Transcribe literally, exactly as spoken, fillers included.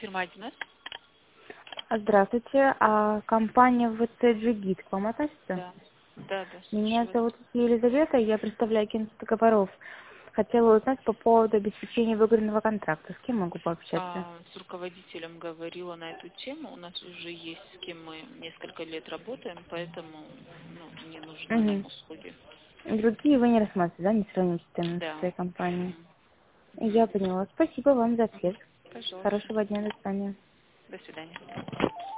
Фирма один эс? Здравствуйте. А компания вэ цэ джи гид к вам относится? Да. Да, да, Меня слушаю вас. зовут Елизавета, я представляю агентство договоров. Хотела узнать по поводу обеспечения выгодного контракта. С кем могу пообщаться? А, с руководителем говорила на эту тему. У нас уже есть с кем мы несколько лет работаем, поэтому ну, не нужны нам Угу. услуги. Другие вы не рассматриваете, да, не сравните с тем- со Да. своей компанией? Мгм. Я Мгм. поняла. Спасибо вам за ответ. Мгм. Пожалуйста. Хорошего дня, до свидания. До свидания.